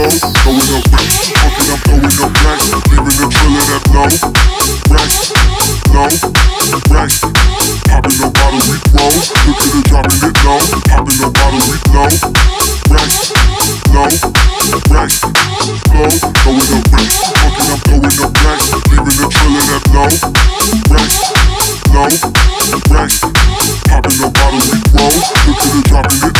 low, throwing up racks. Fucking, I'm throwing up racks, leaving the trailer that low. Racks, low, racks. Popping a bottle, we roll. Look at her dropping it low. Popping a bottle, we low. Racks, low, racks, low, throwing up racks. Fucking, I'm throwing up racks, leaving the trailer that low. Racks, low, racks. Popping a bottle, we roll. Look at her dropping it